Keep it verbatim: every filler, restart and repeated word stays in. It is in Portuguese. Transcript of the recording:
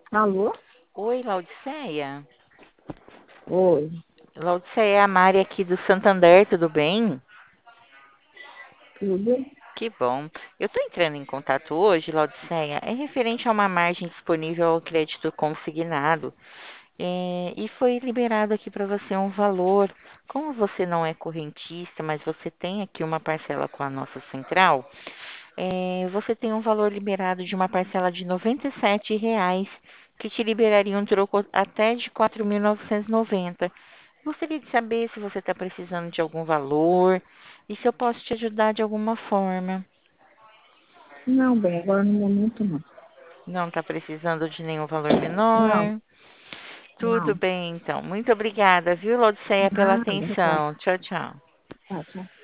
Alô? Oi, Laudiceia. Oi, Laudiceia é a Mari aqui do Santander, tudo bem? tudo? Que bom. Eu estou entrando em contato hoje, Laudiceia, é referente a uma margem disponível ao crédito consignado. É, e foi liberado aqui para você um valor. Como você não é correntista, mas você tem aqui uma parcela com a nossa central, é, você tem um valor liberado de uma parcela de noventa e sete reais, que te liberaria um troco até de quatro mil novecentos e noventa. Gostaria de saber se você está precisando de algum valor e se eu posso te ajudar de alguma forma. Não, bem, agora no momento não. Não está precisando de nenhum valor Não, menor? Tudo não. bem, então. Muito obrigada, viu, Laudiceia, pela Nada, tchau. atenção. Tchau, tchau. Tchau, tchau.